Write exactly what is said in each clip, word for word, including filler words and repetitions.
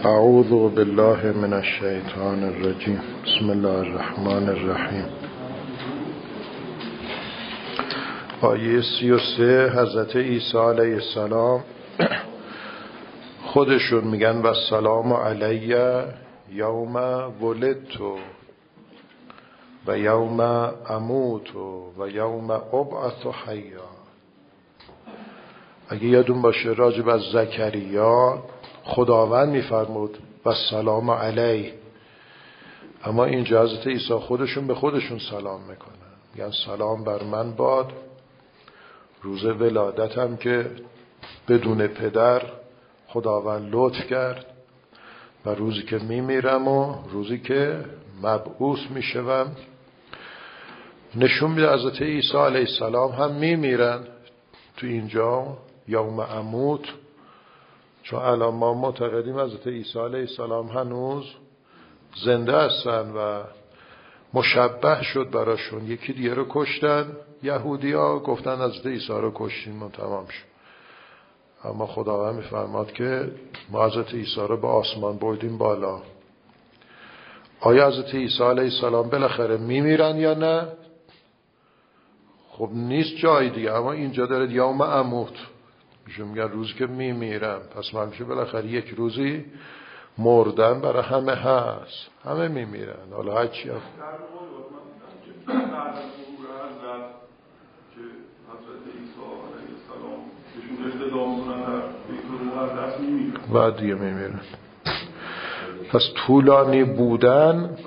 اعوذ بالله من الشیطان الرجیم. بسم الله الرحمن الرحیم. آیه سی و سه حضرت عیسی علیه السلام خودشون میگن و السلام علی یوم ولدت و یوم اموت و یوم ابعث حیا. اگه یادون باشه راجب از زکریا خداوند میفرمود و السلام علی، اما اینجا حضرت عیسی خودشون به خودشون سلام میکنن، میگن سلام بر من باد روز ولادتم که بدون پدر خداوند لطف کرد و روزی که میمیرم و روزی که مبعوث میشوم. نشون میده حضرت عیسی علیه السلام هم میمیرن تو اینجا یوم اموت، چون الان ما معتقدیم حضرت عیسی علیه السلام هنوز زنده هستن و مشبه شد براشون. یکی دیگه رو کشتن، یهودی ها گفتن حضرت عیسی رو کشتیم و تمام شد. اما خداوند میفرماد که ما حضرت عیسی رو به آسمان بردیم بالا. آیا حضرت عیسی علیه السلام بالاخره میمیرن یا نه؟ خب نیست جای دیگه، اما اینجا داره یوم اموت، میشه میگن روزی که میمیرم، پس من میشه بالاخره یک روزی مردن برای همه هست، همه میمیرن. حالا هر چی هم بعد دیگه میمیرن. پس طولانی بودن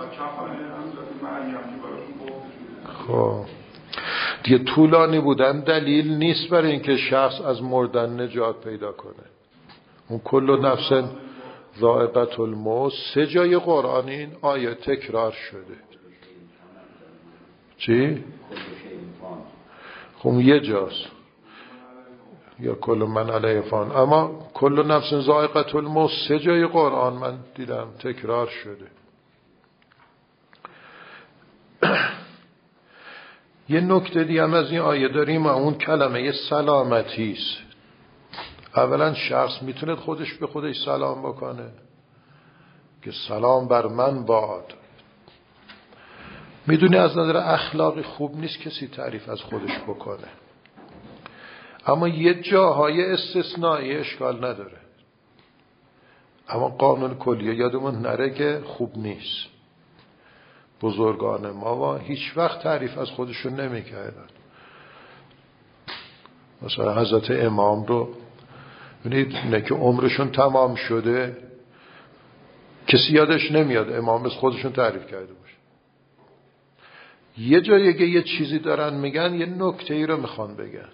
خب دیگه طولانی بودن دلیل نیست برای اینکه شخص از مردن نجات پیدا کنه. اون کل نفس ذائقة الموت سه جای قرآن این آیه تکرار شده. چی؟ خب یه جاست یا کل من علیه فان، اما کل نفس ذائقة الموت سه جای قرآن من دیدم تکرار شده. یه نکته دیگه هم از این آیه داریم و اون کلمه سلامتی است. اولا شخص میتونه خودش به خودش سلام بکنه که سلام بر من باد. میدونی از نظر اخلاقی خوب نیست کسی تعریف از خودش بکنه، اما یه جاهای استثنایی اشکال نداره. اما قانون کلیه یادمون نره که خوب نیست. بزرگان ما و هیچ وقت تعریف از خودشون نمی کردن. مثلا حضرت امام رو ببینید، نه که عمرشون تمام شده کسی یادش نمیاد امام از خودشون تعریف کرده باشه. یه جایی که یه چیزی دارن میگن، یه نکته ای رو میخوان بگن،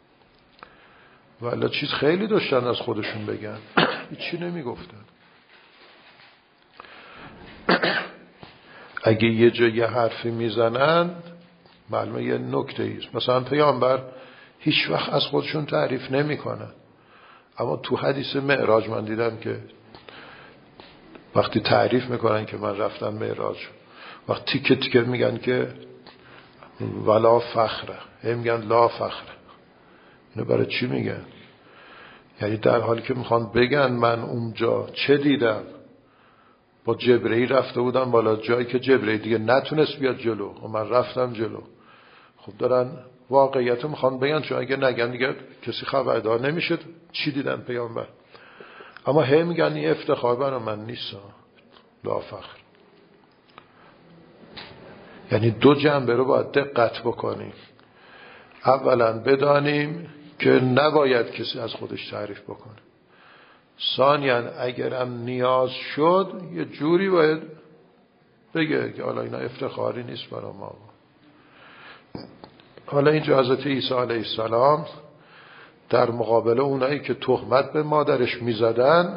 ولی چیز خیلی داشتن از خودشون بگن هیچی نمیگفتن. اگه یه جا یه حرفی میزنن معلومه یه نکته ایست. مثلا پیامبر هیچ وقت از خودشون تعریف نمی کنن، اما تو حدیث معراج من دیدم که وقتی تعریف میکنن که من رفتم معراج، وقتی تیکه تیکه میگن که ولا فخره، هم میگن لا فخره. اینو برای چی میگن؟ یعنی در حالی که میخوان بگن من اونجا چه دیدم، با جبرئیل رفته بودم بالا جایی که جبرئیل دیگه نتونست بیاد جلو و من رفتم جلو. خب دارن واقعیت رو میخوان بگن، چون اگه نگن دیگه کسی خبردار نمیشه چی دیدن پیامبر. اما هی میگن این افتخار برای من نیست، لا فخر. یعنی دو جنبه رو باید دقت بکنیم. اولا بدانیم که نباید کسی از خودش تعریف بکنه. ثانیاً اگرم نیاز شد یه جوری باید بگه که حالا اینا افتخاری نیست برای ما. حالا اینجا حضرت عیسی علیه السلام در مقابل اونایی که تهمت به مادرش میزدن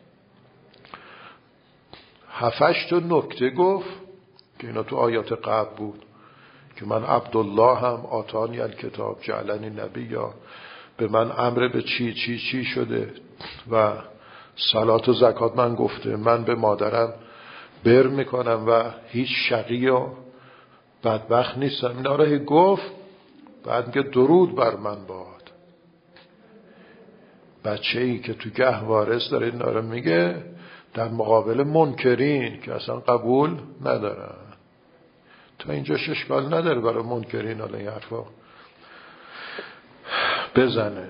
هفتش تا نکته گفت که اینا تو آیات قبل بود که من عبدالله هم آتانی الکتاب جعلنی نبی، یا به من امر به چی چی چی شده و صلات و زکات من گفته، من به مادرم بر میکنم و هیچ شقی و بدبخت نیستم. اینا رو گفت، بعد میگه درود بر من باد. بچه‌ای که تو گهواره است داره اینا رو میگه، در مقابل منکرین که اصلا قبول ندارن. تا اینجاش اشکال نداره برای منکرین حالا این حرفا بزنه.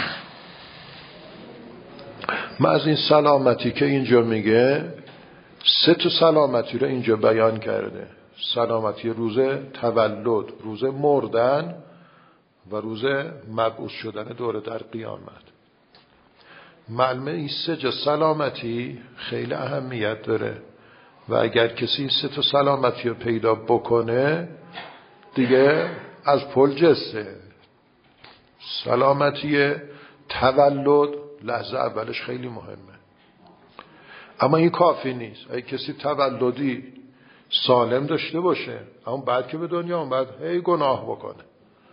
من از این سلامتی که اینجا میگه سه تا سلامتی رو اینجا بیان کرده. سلامتی روز تولد، روز مردن و روز مبعوث شدن دوره در قیامت. معلومه این سه جا سلامتی خیلی اهمیت داره و اگر کسی این سه تا سلامتی رو پیدا بکنه دیگه از پل جسته. سلامتی تولد لحظه اولش خیلی مهمه، اما این کافی نیست. اگه کسی تولدی سالم داشته باشه اما بعد که به دنیا اومد هی گناه بکنه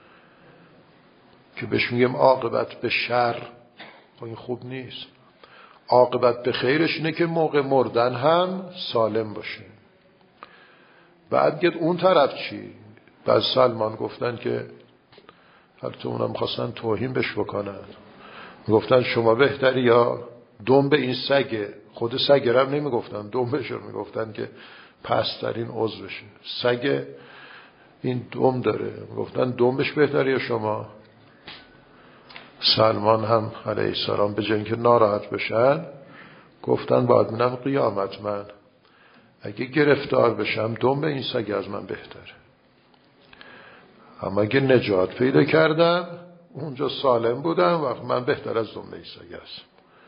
که بهش میگیم عاقبت به شر، این خوب نیست. عاقبت به خیرش اینه که موقع مردن هم سالم باشه. بعد گفت اون طرف چی؟ بعد سلمان گفتن که البته اونم خواستن توهین بش بکنن، گفتن شما بهتری یا دنب این سگه. خود سگه رو هم نمیگفتن، دنبش رو میگفتن که پسترین عضوشه. سگ این دم داره، گفتن دنبش بهتری یا شما. سلمان هم علیه السلام به جای اینکه ناراحت بشن گفتن باید منم قیامت من اگه گرفتار بشم دنب این سگ از من بهتره، اما اگه نجات پیدا کردم اونجا سالم بودم و من بهتر از دنب این سگ هستم.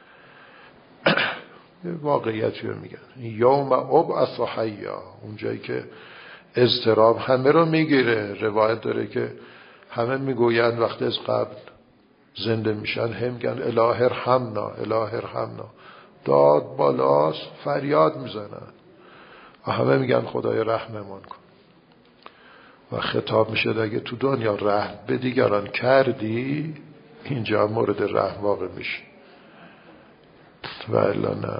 واقعیتی رو میگن. یوم ابعث حیا، اونجایی که اضطراب همه رو میگیره. روایت داره که همه میگویند وقتی از قبل زنده میشن هم میگن اله ارحمنا اله ارحمنا، داد بالاست، فریاد میزنن و همه میگن خدای رحممون کن. و خطاب میشه اگه تو دنیا رحم به دیگران کردی اینجا مورد رحم واقع میشه و الا نه.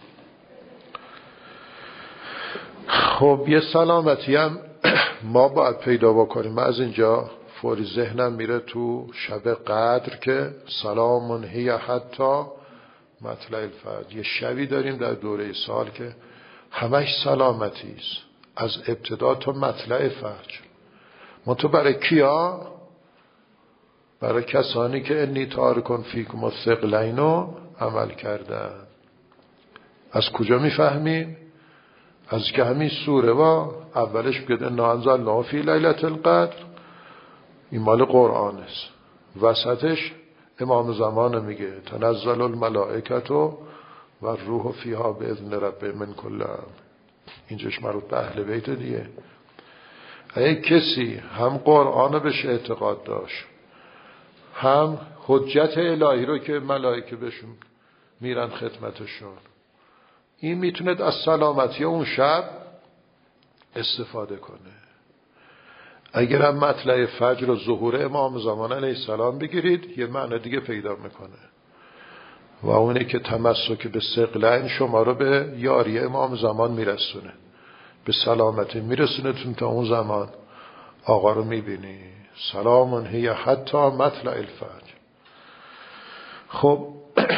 خب یه سلامتی هم ما باید پیدا بکنیم. من از اینجا فوری ذهنم میره تو شب قدر که سلام هی حتی مطلع الفجر. یه شبی داریم در دوره سال که همش سلامتی است از ابتدا تا مطلع فجر. ما تو برای کیا؟ برای کسانی که انی تارکن فیکم الثقلین عمل کردن. از کجا میفهمیم؟ از که همین سوره با اولش بگید انا انزلناه فی لیلة القدر، این مال قرآن است. وسطش امام زمان میگه تنزل الملائکة و الروح فیها باذن ربهم من کل امر. اینجاش مربوط به اهل بیت دیگه. اگه کسی هم قرآن رو بهش اعتقاد داشت هم حجت الهی رو که ملائکه بهشون میرن خدمتشون، این میتونه از سلامتی اون شب استفاده کنه. اگر هم مطلع فجر و ظهور امام زمان علیه السلام بگیرید یه معنی دیگه پیدا میکنه و اونه که تمسک به ثقلین شما رو به یاری امام زمان میرسونه، به سلامتی میرسونه. تون تا اون زمان آقا رو میبینی سلام هی حتی مطلع الفجر. خب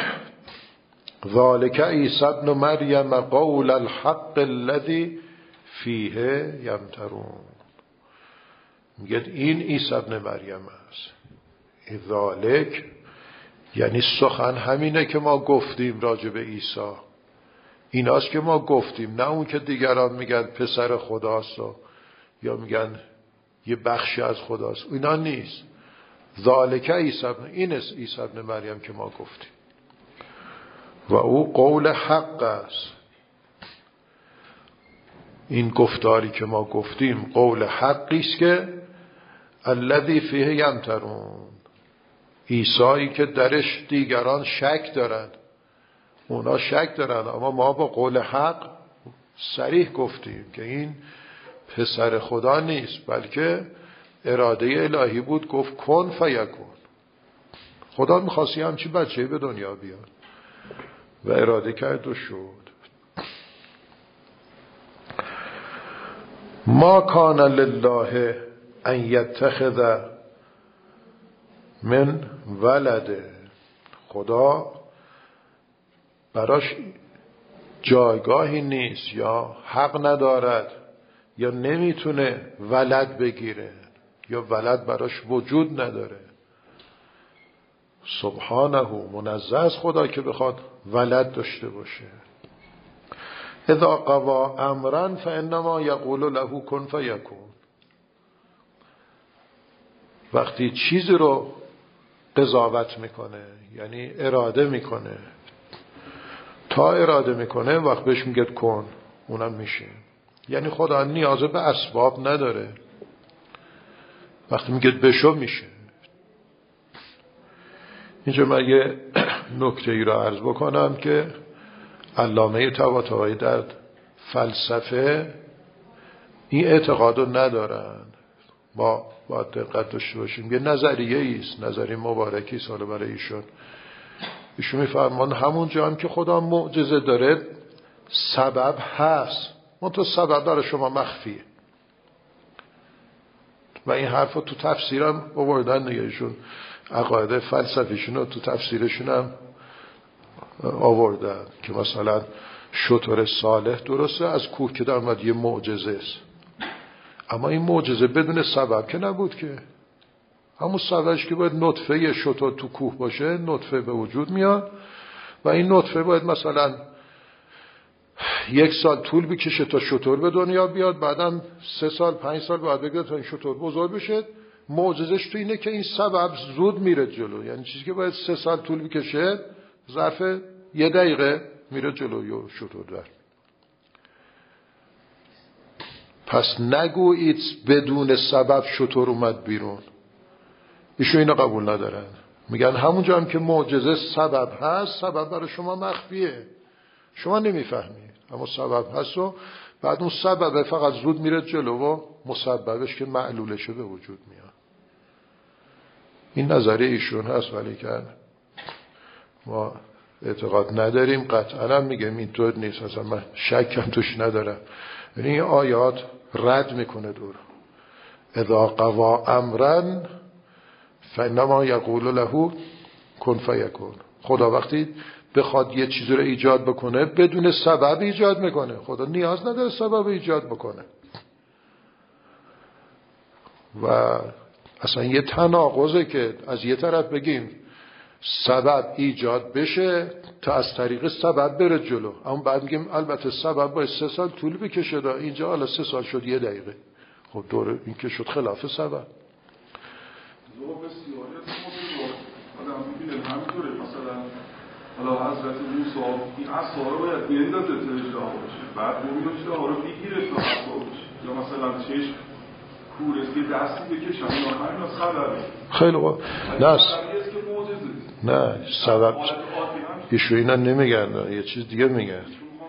ذالک عیسی ابن مریم قول الحق الذی فیه یمترون. میگه این عیسی ابن مریم است. این ذالک یعنی سخن همینه که ما گفتیم راجع به عیسی. ایناست که ما گفتیم، نه اون که دیگران میگن پسر خداست و یا میگن یه بخشی از خداست. اینا نیست. ذالک عیسی ابن، این است عیسی ابن مریم که ما گفتیم و او قول حق است. این گفتاری که ما گفتیم قول حقی است که الذی فیه یمترون، عیسایی که درش دیگران شک دارن، اونا شک دارن، اما ما با قول حق صریح گفتیم که این پسر خدا نیست بلکه اراده الهی بود. گفت کن فیکون. خدا میخواستی همچی بچه به دنیا بیاد و اراده کرد و شد. ما کان لله ان یتخذ من ولده، خدا براش جایگاهی نیست یا حق ندارد یا نمیتونه ولد بگیره یا ولد براش وجود نداره. سبحانه، منزه از خدا که بخواد ولد داشته باشه. اذا قضا امرا فانما یقول له کن فیکون. وقتی چیزی رو قضاوت میکنه یعنی اراده میکنه، تا اراده میکنه وقت بهش میگه کن، اونم میشه. یعنی خدا نیاز به اسباب نداره، وقتی میگه بشو میشه. اینجا من یه نکته ای را عرض بکنم که علامه طباطبایی در فلسفه این اعتقاد رو ندارن. ما باید دقت داشته باشیم. یه نظریه ایست، نظریه مبارکی سال برای ایشون. ایشون میفرمان همون جا هم که خدا معجزه داره سبب هست، منتها سبب برای شما مخفیه. و این حرف رو تو تفسیرم آوردن دیگه. ایشون عقاید فلسفیشون رو تو تفسیرشون هم آوردن که مثلا شتر صالح درسته از کوه که در اومد یه معجزه است، اما این معجزه بدون سبب که نبود که. همون سببش که باید نطفه شتر تو کوه باشه، نطفه به وجود میاد و این نطفه باید مثلا یک سال طول بکشه تا شتر به دنیا بیاد، بعدم سه سال پنج سال بعد بگه تا این شتر بزرگ بشه. معجزش تو اینه که این سبب زود میره جلو، یعنی چیزی که باید سه سال طول بکشه ظرف یه دقیقه میره جلو یا شتر در. پس نگویید بدون سبب شتر اومد بیرون. ایشون اینو قبول ندارن، میگن همونجا هم که معجزه سبب هست، سبب برای شما مخفیه، شما نمیفهمید، اما سبب هست و بعد اون سبب فقط زود میره جلو و مسببش که معلولشه به وجود میاد. این نظریه ایشون هست، ولی که ما اعتقاد نداریم. قطعا هم میگم اینطور نیست، اصلا من شکم توش ندارم. یعنی این آیات رد میکنه دور. اذا قضا امرا فانما یقول له کن فیکون. خدا وقتی بخواد یه چیزی رو ایجاد بکنه بدون سبب ایجاد میکنه. خدا نیاز نداره سبب ایجاد بکنه. و اصلا یه تناقضه که از یه طرف بگیم سبب ایجاد بشه تا از طریق سبب بره جلو، اما بعد میگیم البته سبب باید سه سال طول بکشه، دا اینجا حالا سه سال شد یه دقیقه. خب دوره این که شد خلاف سبب. آدم میبینه همینطوره. مثلا حالا حضرت موسی این عصا رو باید بیندازه تا اجدها باشه، بعد اون اجدها رو بگیره تا عصا باشه، یا مثلا چشم کورستی دستی بکشن، یا همین از سببه. خیلی خوب. نه نه سبب ایشو اینا نمیگن، یه چیز دیگه میگن.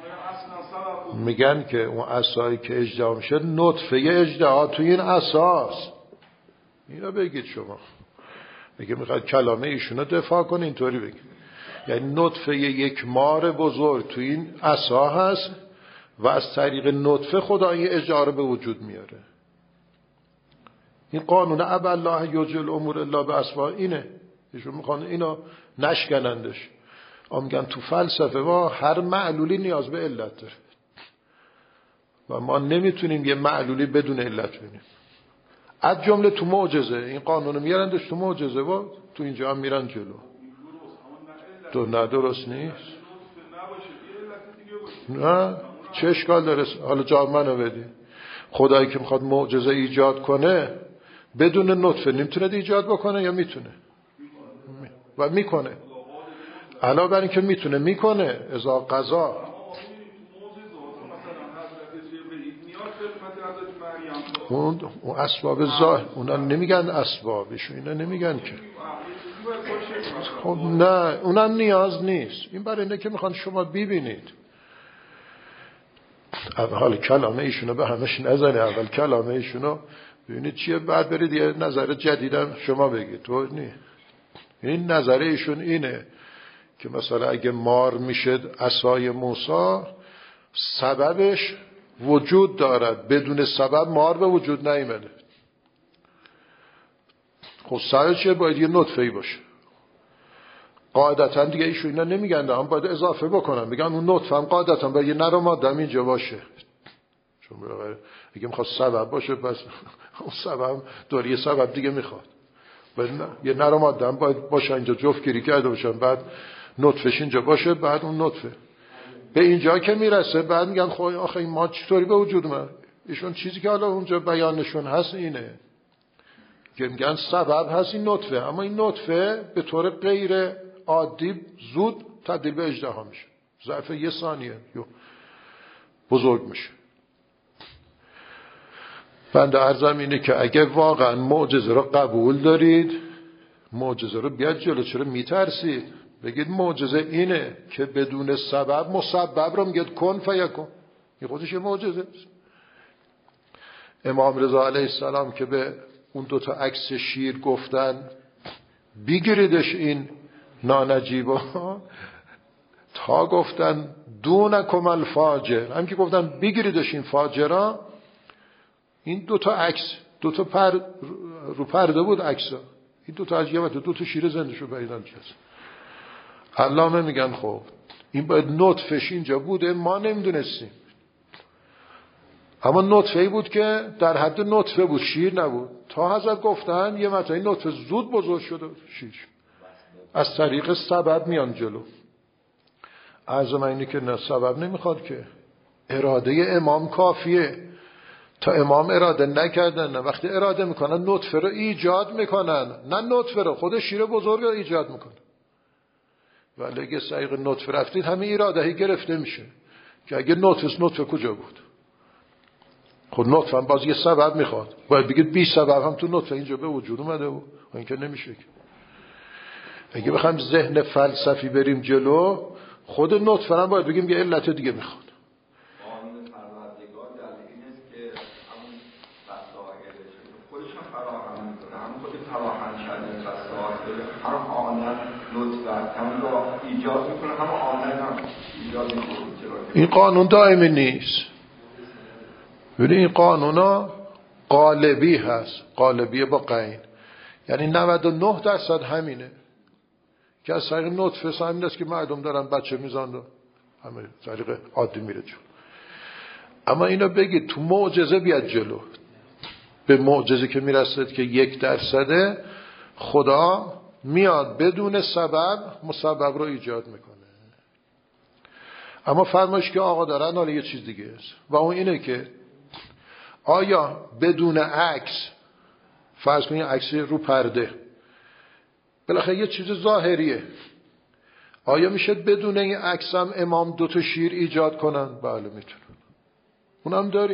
میگن که اون عصایی که اجدها میشه نطفه اجدها توی این عصاست. اینا بگید شما. میگه میخواد کلامه ایشونو دفاع کنه، اینطوری بگید. یعنی نطفه یک مار بزرگ توی این عصا هست و از طریق نطفه خدا این اجاره به وجود میاره. این قانون ابا الله یجل امور الا باسباب اینه. ایشون میخوان اینو نشکنندش. اما میگن تو فلسفه ما هر معلولی نیاز به علت داره و ما نمیتونیم یه معلولی بدون علت بینیم. از جمله تو معجزه این قانونو میارندش تو معجزه و تو اینجا هم میرن جلو. تو نه درست نیست. نه چه اشکال داره؟ حالا جواب منو بدی. خدایی که میخواد معجزه ایجاد کنه بدون نطفه نمیتونه ایجاد بکنه یا میتونه؟ و میکنه. علاوه بر اینکه میتونه میکنه. اذا قضا اون اون اسباب ظاهر، اونا نمیگن اسبابشون، اینا نمیگن که. خب نه اونم نیاز نیست. این برای اینه که میخوان شما ببینید. اول کلامه ایشونو به همش نزنه، اول کلامه ایشونو ببینید چیه، بعد برید یه نظر جدیدم شما بگید. تو نه این نظر ایشون اینه که مثلا اگه مار میشه عصای موسی سببش وجود دارد، بدون سبب مار به وجود نیامده. خب سبب چیه؟ باید یه نطفه‌ای باشه. قاعدتا دیگه ایشون اینا نمیگن هم باید اضافه بکنن، میگن اون نطفه هم قاعدتا باید یه نر و ماده هم اینجا باشه، چون اگه میخواد سبب باشه بس اون سبب دوری سبب دیگه میخواد، یه نر و ماده هم باید باشه اینجا جفت گیری کرده باشن، بعد نطفهش اینجا باشه، بعد اون نطفه به اینجا که میرسه بعد میگن خب آخه این ما چطوری به وجود اومد؟ ایشون چیزی که حالا اونجا بیانشون هست اینه که میگن سبب هست این نطفه، اما این نطفه به طور غیر عادی زود تبدیل به اژدها میشه، ظرف یه ثانیه بزرگ میشه. بنده عرضم اینه که اگه واقعا معجزه رو قبول دارید، معجزه رو بیاد جلو، چرا میترسید؟ بگید معجزه اینه که بدون سبب مسبب رو میگید کن فیکون، این خودش معجزه است. امام رضا علیه السلام که به اون دوتا عکس شیر گفتن بگیریدش این نانجیبا، تا گفتن دونکم الفاجر، هم که گفتن بگیریدش این فاجرا، این دوتا عکس دوتا پر رو پرده بود عکسا، این دوتا از یه وقت دوتا شیر زنده شو پیدان کرد. علامه میگن خب این باید نطفهش اینجا بوده، ما نمیدونستیم، اما نطفه‌ای بود که در حد نطفه بود، شیر نبود. تا حضرت گفتن یه متى این نطفه زود بزرگ شده شیر، از طریق سبب میان جلو. عرض من اینه که نه، سبب نمیخواد که، اراده امام کافیه. تا امام اراده نکردن، نه وقتی اراده میکنن نطفه رو ایجاد میکنن، نه نطفه رو خود شیر بزرگ رو ایجاد میکنن. ولی اگه سایق نطفه رفتید همین اراده هی گرفته میشه که اگه نطفه نطفه کجا بود؟ خود نطفه هم باز یه سبب میخواد، باید بگید بی سبب هم تو نطفه اینجا به وجود اومده بود، این که نمیشه. اگه بخوایم ذهن فلسفی بریم جلو، خود نطفه هم باید بگیم یه علت دیگه میخواد. قانون پروردگار در این است که همون وسایلش خودش هم فراهم میکنه، هم خود فراهم شده وسایل هر آنن لطفا هم را ایجاد میکنه، هم آنن هم ایجاد میکنه. این قانون دائمی نیست. ببین این قانونا قالبی هست، قالبیه با قین، یعنی نود و نه درصد همینه که از طریق نطفه همین است که مردم دارن بچه میزان رو همه طریق عادی میره جلو. اما اینو بگید تو معجزه بیاد جلو، به معجزه که میرسید که یک درصده، خدا میاد بدون سبب مسبب رو ایجاد میکنه. اما فرمایش که آقا دارن حالا یه چیز دیگه است و اون اینه که آیا بدون عکس، فرض کنید عکس رو پرده بالاخره یه چیز ظاهریه، آیا میشه بدون این عکس هم امام دو تا شیر ایجاد کنن؟ بله میتونن، اونم داریم.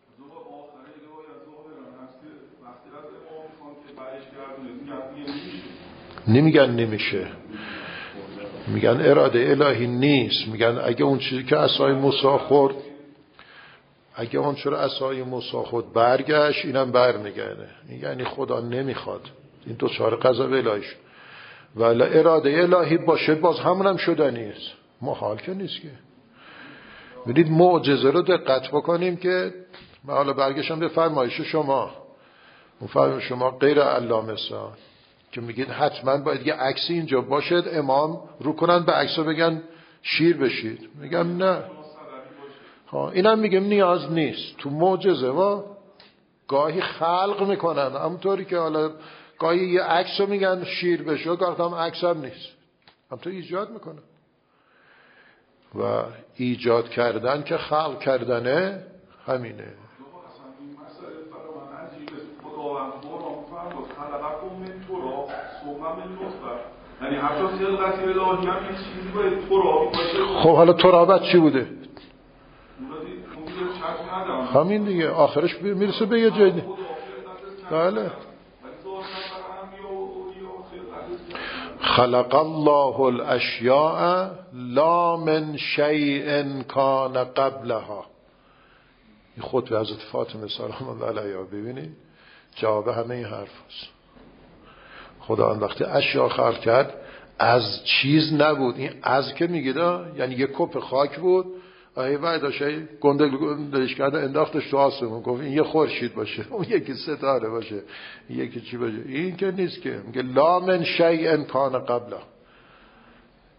نمیگن نمیشه، میگن اراده الهی نیست، میگن اگه اون چیزی که عصای موسی خورد، اگه اون چرا عصای موسی خود برگشت، اینم برمیگرده، یعنی خدا نمیخواد، این دو چهار غضب الهی شد. ولی اراده الهی باشه باز همونم شدنی است، محال که نیست که. ببینید معجزه رو دقت بکنیم که من حالا برگشتم به فرمایش شما، اون فرمایش شما غیر علامه سا که میگید حتما باید یه عکسی اینجا باشد، امام رو کنن به عکسو بگن شیر بشید. میگم نه، اینم میگم نیاز نیست. تو معجزه و گاهی خلق میکنن، همونطوری که حالا گاهی یه عکس رو میگن شیر بشه، گاهی هم عکس هم نیست، همونطور ایجاد میکنن. و ایجاد کردن که خلق کردنه همینه. خب حالا ترابت چی بوده؟ همین دیگه، آخرش میرسه به یه جایی. بله. خلق الله الاشیاء لا من شیء کان قبلها. این خطبه حضرت فاطمه سلام الله علیها ببینید جواب همه این حرف هست. خدا وقتی اشیاء خلق کرد از چیز نبود. این از که میگه یعنی یک کپ خاک بود، آیه وعداشه گنده گندهش کرده انداختش تو آسمون، گفت این یه خورشید باشه، اون یکی ستاره باشه، یکی چی باشه. این که نیست که، میگه لا من شیء کان قبله.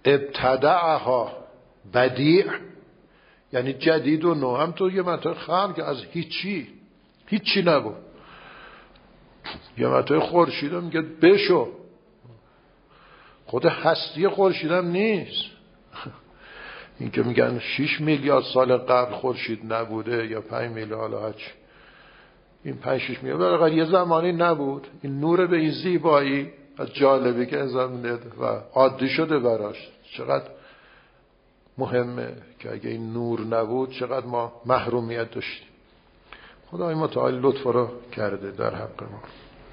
ابتدعها بدیع یعنی جدید و نو. هم تو یه منطقه خلق از هیچی هیچی نبود، یه منطقه خورشید هم میگه بشو، خود هستی خورشید هم نیست. این که میگن شش میلیارد سال قبل خورشید نبوده یا پنج میلیارد، حالا هرچی این پنج شش میلیارد برای یه زمانی نبود. این نور به این زیبایی از جالبی که انسان و عادی شده براش، چقدر مهمه که اگه این نور نبود چقدر ما محرومیت داشتیم. خدای متعال لطف رو کرده در حق ما.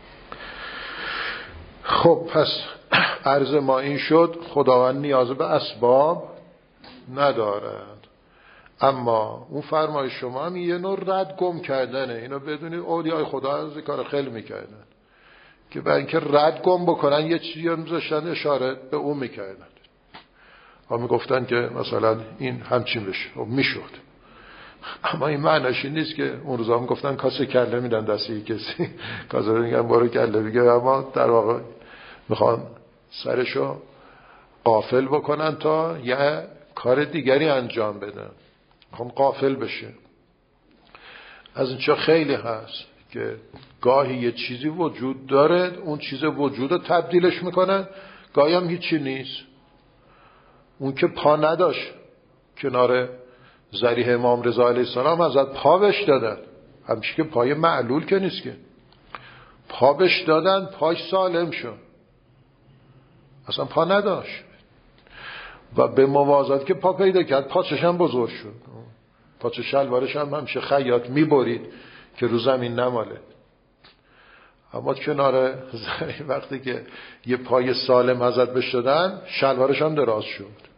خب پس عرض ما این شد، خداوند نیاز به اسباب ندارد، اما اون فرمای شما هم یه نوع رد گم کردنه. اینو بدونید اولیای خدا از کار خیلی میکردن که برای اینکه رد گم بکنن یه چیزی رو میذاشتن اشاره به اون میکردن و میگفتن که مثلا این همچین بشه و میشد. اما این معنیش این نیست که اون روزا هم گفتن کاسه کله میدن دستی کسی، کاسه میگن برو کله بگه، اما در واقع میخوان سرشو غافل بکنن تا یه کار دیگری انجام بدن، میخوان غافل بشه. از اینجا خیلی هست که گاهی یه چیزی وجود داره، اون چیز وجود رو تبدیلش میکنن، گاهی هم هیچی نیست. اون که پا نداشت کنار ذریح امام رضا علیه السلام ازت پا بش دادن، همچی که پای معلول که نیست که پا بش دادن، پاش سالم شد، اصلا پا نداشت و به موازات که پا پیدا کرد پاچش هم بزرگ شد، پاچه شلوارش هم همیشه خیاط میبرید که رو زمین نماله. اما کنار ذریح وقتی که یه پای سالم ازت بش دادن شلوارش هم دراز شد.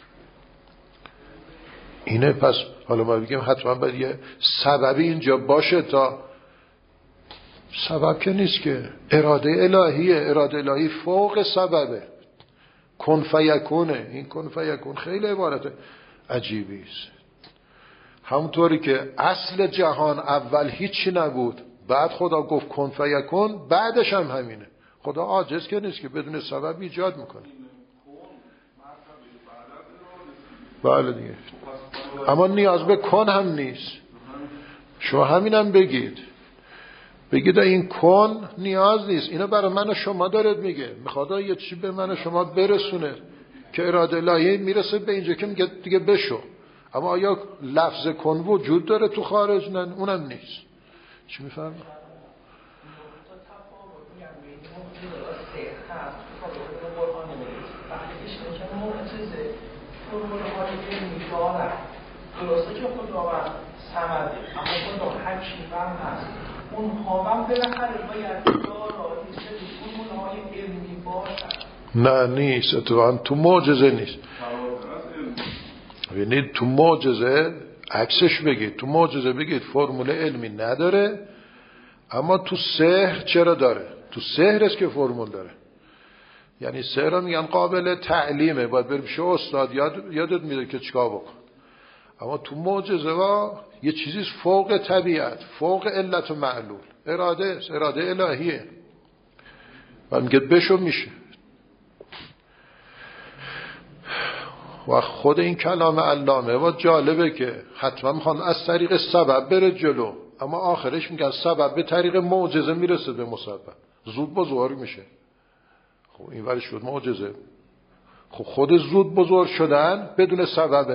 اینه. پس حالا ما بگیم حتما باید یه سببی اینجا باشه، تا سبب که نیست که اراده الهیه، اراده الهی فوق سببه، کن فیکونه. این کن فیکون خیلی عبارت عجیبی است. همونطوری که اصل جهان اول هیچی نبود، بعد خدا گفت کن فیکون، بعدش هم همینه. خدا عاجز که نیست که بدون سبب ایجاد میکنه. بله دیگه. اما نیاز به کن هم نیست. شما همینم بگید بگید این کن نیاز نیست، اینو برای من و شما دارد میگه، میخواد یه چی به من و شما برسونه که اراده الهی میرسه به اینجا که میگه دیگه بشو. اما آیا لفظ کن وجود داره تو خارج؟ نه، اونم نیست. چی میفهمی؟ درسته که خداوند صمده، اما خدا حکیمم هست. اونها هم بالاخره باید دارایی فرمولهای علمی باشن. نه نیست، اتفاقا تو معجزه نیست. ببینید تو معجزه عکسش بگید، تو معجزه بگید فرمول علمی نداره، اما تو سحر چرا داره؟ تو سحر است که فرمول داره. یعنی سحر میگن قابل تعلیمه، باید بریم شه استاد یاد یادت میده که چیکار بکن. اما تو معجزه ها یه چیزی فوق طبیعت، فوق علت و معلول، اراده است، اراده الهیه و میگه بشو میشه. و خود این کلام علامه و جالبه که حتما میخوان از طریق سبب بره جلو، اما آخرش میگن سبب به طریق معجزه میرسه به مسبب، زود بزرگ میشه. خب این ولی شد معجزه. خب خود زود بزرگ شدن بدون سببه،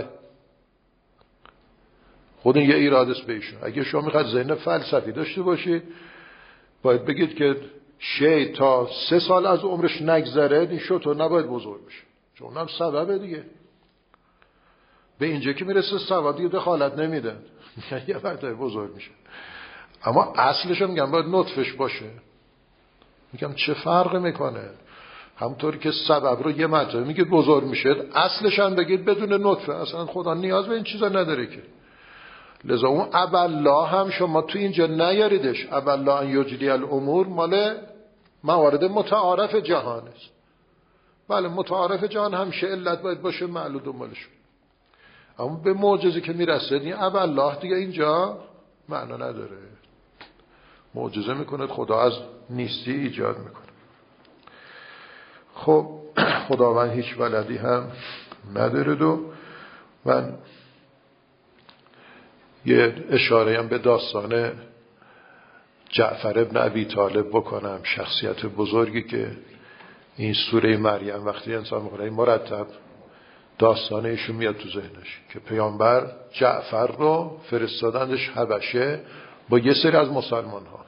خود این یه ایراده است به ایشون. اگه شما میخواید ذهن فلسفی داشته باشید باید بگید که شی تا سه سال از عمرش نگذره این شطور نباید بزرگ بشه، چون هم سببه دیگه. به اینجا که میرسه سبب دیگه دخالت نمیدن، یه وقتای بزرگ میشه. اما اصلش هم میگم باید نطفش باشه. میگم چه فرق میکنه؟ همطوری که سبب رو یه مطلب میگید بزرگ میشه، اصلش هم بگید بدون نطفه. اصلا خدا نیاز به این چیزا نداره که. لذا اون ابالله هم شما تو اینجا نیاریدش. ابالله ان یجری الامور مال موارد متعارف جهان است. بله متعارف جهان همیشه علت باید باشه، معلول دنبالش. اما به معجزه که میرسه این ابالله دیگه اینجا معنا نداره. معجزه میکنه خدا از نیستی ایجاد میکنه. خب خداوند هیچ ولدی هم نداره. و من یه اشاره هم به داستان جعفر ابن ابی طالب بکنم، شخصیت بزرگی که این سوره مریم وقتی انسان میخونه مرتب داستان ایشون میاد تو ذهنش که پیامبر جعفر رو فرستادندش حبشه با یه سری از مسلمان ها.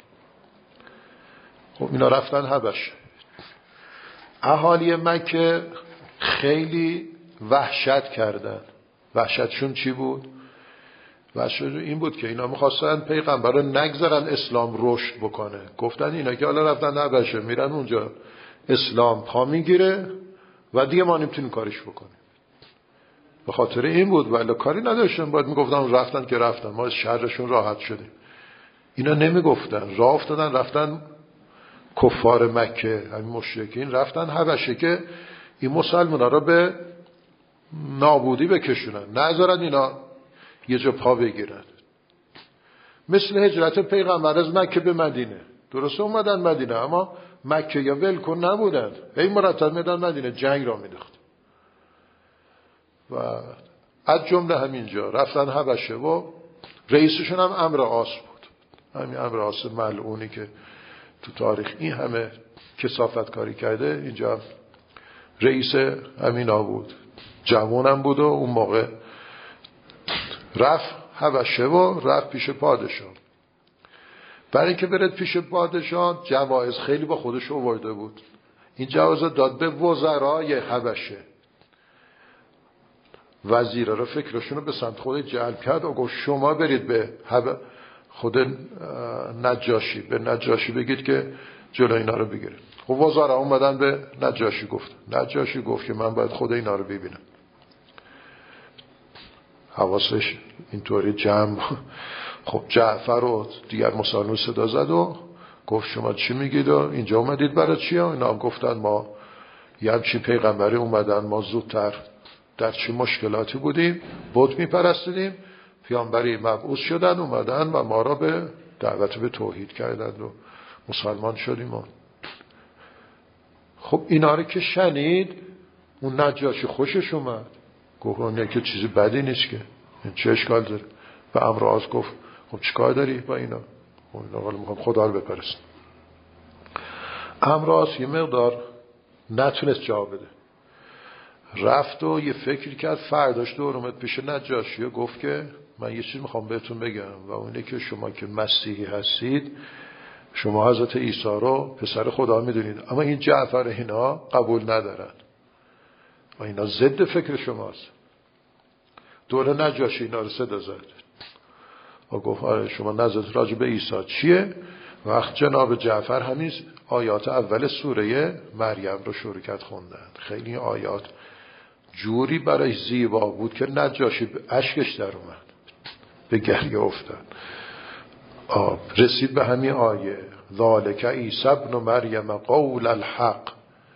خب اینا رفتن حبشه. اهالی مکه خیلی وحشت کردن. وحشتشون چی بود؟ وحشتشون این بود که اینا میخواستن پیغمبر رو نگذارن اسلام رشد بکنه. گفتن اینا که حالا رفتن حبشه میرن اونجا اسلام پا میگیره و دیگه ما نمیتونیم کارش بکنیم. به خاطر این بود، ولی کاری نداشتن. باید میگفتن رفتن که رفتن، ما از شرشون راحت شدیم. اینا نمیگفتن، راه افتادن رفتن کفار مکه، همین مشرکین رفتن حبشه که این مسلمانا رو به نابودی بکشونن، نذارن اینا یه جا پا بگیرن. مثل هجرت پیغمبر از مکه به مدینه. درسته اومدن مدینه اما مکه یا ولکن نبودن، هی مرتب میدن مدینه جنگ را میداخت. و از جمله همینجا رفتن حبشه و رئیسشون هم عمرو عاص بود. همین عمرو عاص ملعونی که تو تاریخ این همه کثافت کاری کرده، اینجا رئیس همینا بود. جوانم بود و اون موقع رفت حبشه و رفت پیش پادشاه. برای اینکه برد پیش پادشاه جوایز خیلی با خودش آورده بود. این جوایز داد به وزرای حبشه. وزیرا رو فکرشون رو به سمت خود جلب کرد و گفت شما برید به خود نجاشی، به نجاشی بگید که جلو اینا رو بگیره. خب وزرا اومدن به نجاشی گفت. نجاشی گفت که من باید خود اینا رو ببینم. حواسش اینطوری جمع. خب جعفر و دیگر مسلمان صدا زد و گفت شما چی میگید و اینجا اومدید برای چی؟ اینا هم گفتن ما یه همچین پیغمبری اومدن، ما زودتر در چه مشکلاتی بودیم، بت میپرستیدیم، پیامبری مبعوث شدن اومدن و ما را به دعوت به توحید کردند و مسلمان شدیم. و خب اینا رو که شنید اون نجاشی خوشش اومد، گفت اون که چیزی بدی نیست که، این چه اشکال داره؟ و عمرو عاص گفت خب چیکار داری با اینا؟ اینا حالا میخوام خدا رو بپرست. عمرو عاص یه مقدار نتونست جواب بده، رفت و یه فکر کرد، فرداش دور اومد پیش نجاشی و گفت که من یه چیز میخوام بهتون بگم و اونه که شما که مسیحی هستید، شما حضرت عیسی رو پسر خدا میدونید، اما این جعفر اینا قبول ندارن و اینا ضد فکر شماست. دور نجاشی اینا رو صدا زد و گفت آره شما نظرت راجع به عیسی چیه؟ وقت جناب جعفر همین آیات اول سوره مریم رو شروع کرد خوندن. خیلی آیات جوری برای زیبا بود که نجاشی اشکش در اومد، به گریه افتاد. آب رسید به همین آیه ذالک عیسی ابن مریم قول الحق.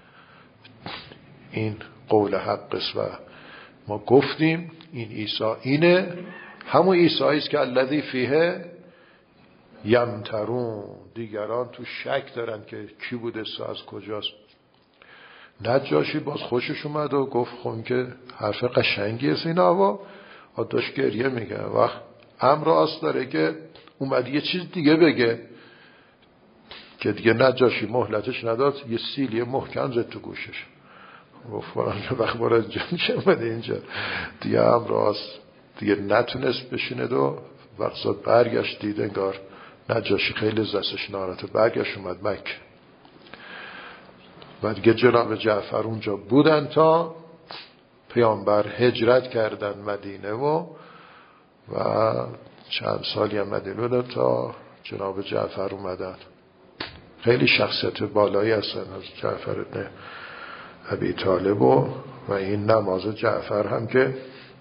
این قول حق است و ما گفتیم این عیسی اینه، همون عیسی است که الذی فیه یمترون. دیگران تو شک دارن که کی بوده، از کجاست. نجاشی باز خوشش اومد و گفت خون که حرف قشنگی است اینا و داشت گریه میگه. وقت عمرو عاص داره که اومد یه چیز دیگه بگه که دیگه نجاشی مهلتش نداد، یه سیلی محکم زد تو گوشش. گفت وقت بار اینجا چه اومده اینجا دیگه. عمرو عاص دیگه نتونست بشینه و وقت برگشت دید انگار نجاشی خیلی زستش ناراحته، برگشت اومد مکه و دیگه جناب جعفر اونجا بودن تا پیامبر هجرت کردن مدینه و و چند سالی هم مدینه بودن تا جناب جعفر اومدن. خیلی شخصیت بالایی هستن از جعفر ابن ابی طالب و, و این نماز جعفر هم که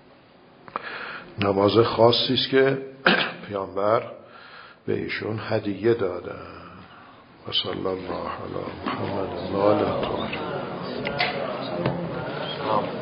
نماز خاصی است که پیامبر به ایشون هدیه دادن. و صلی الله علی محمد و آله الطاهرین.